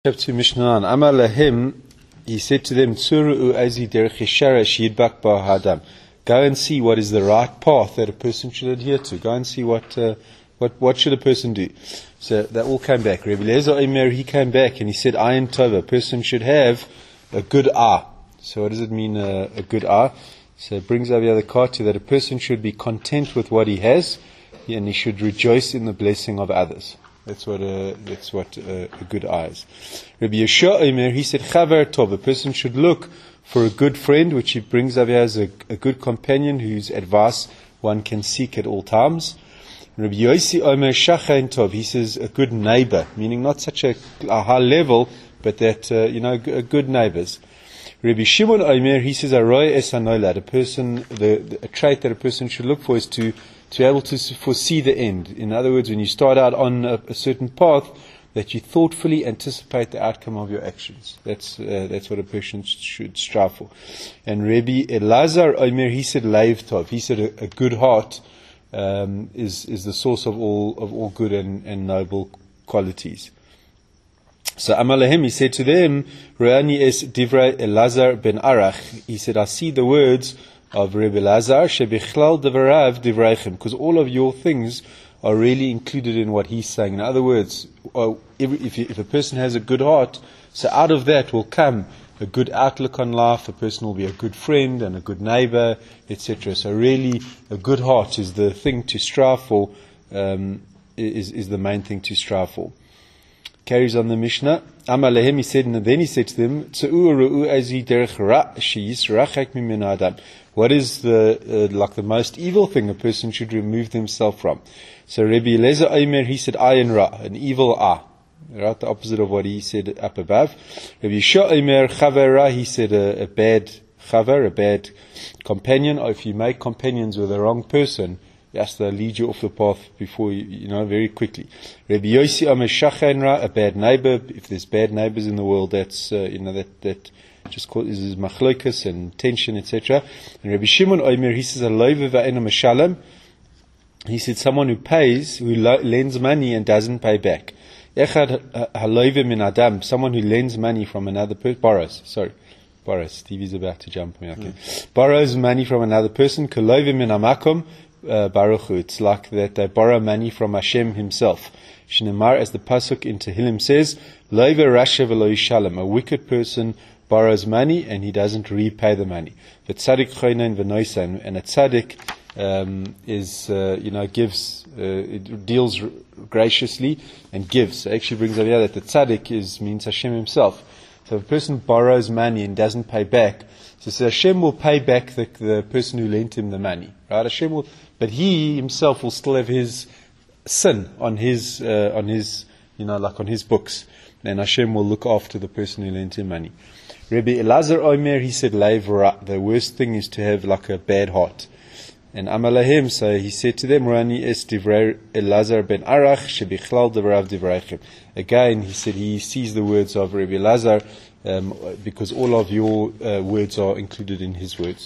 Chapter Mishnah. Amar lahim, he said to them, Tsuru azi derech yeshara sheyidbak ba hadam. Go and see what is the right path that a person should adhere to. Go and see what should a person do. So that all came back. Rabbi Eliezer Omer, he came back and he said, Ayin tova, a person should have a good eye. So what does it mean, a good eye? So it brings over the kati that a person should be content with what he has, and he should rejoice in the blessing of others. That's what a good eye is. Rabbi Yeshua Omer, he said, Chaver tov, a person should look for a good friend, which he brings over as a good companion whose advice one can seek at all times. Rabbi Yossi Omer, Shachain tov, he says a good neighbor, meaning not such a high level, but that, good neighbors. Rabbi Shimon Omer, he says, Aroi es hanolad, a trait that a person should look for is to be able to foresee the end. In other words, when you start out on a certain path, that you thoughtfully anticipate the outcome of your actions. That's what a person should strive for. And Rabbi Elazar Omer, he said, Leiv tov, he said a good heart is the source of all good and noble qualities. So Amar lahem, he said to them, Re'ani es divrei Elazar ben Arach, he said, I see the words of Rabbi Elazar, shebichlal devarav divreichem, because all of your things are really included in what he's saying. In other words, if a person has a good heart, so out of that will come a good outlook on life, a person will be a good friend and a good neighbor, etc. So really, a good heart is the thing to strive for, is the main thing to strive for. Carries on the Mishnah. Amar lehem, he said, and then he said to them, what is the most evil thing a person should remove themselves from? So Rabbi Eliezer Omer, he said, ayin ra, an evil eye. Right, the opposite of what he said up above. Rabbi Yeshua Omer, chaver ra, he said a bad chaver, a bad companion. Or if you make companions with the wrong person, yes, they'll lead you off the path before very quickly. Rabbi Yossi Omer, shachain ra, a bad neighbor. If there's bad neighbors in the world, that's that just causes machlokas and tension, etc. And Rabbi Shimon Omer, he says, aloiva va'ena meshalem. He said, someone who pays, who lends money and doesn't pay back. Echad haloiva min adam, someone who lends money from another person, borrows. Stevie's about to jump me. Okay. Borrows money from another person. Kaloiva min amakom baruchu. It's like that they borrow money from Hashem Himself. Shnemar, as the pasuk in Tehillim says, loiva rasha v'lo yishalem. A wicked person borrows money and he doesn't repay the money. But tzaddik choinen v'noisan, and a tzaddik gives, it deals graciously and gives. So actually brings out here that the tzaddik means Hashem Himself. So if a person borrows money and doesn't pay back, so Hashem will pay back the person who lent him the money, right? Hashem will, but he himself will still have his sin on his books, and Hashem will look after the person who lent him money. Rabbi Elazar Omer, he said, Leiv ra, the worst thing is to have like a bad heart. And Amar lahem, so he said to them, Rani es divrei Elazar ben Arach, shebichlal devarav divreichem. Again, he said he sees the words of Rabbi Elazar, because all of your words are included in his words.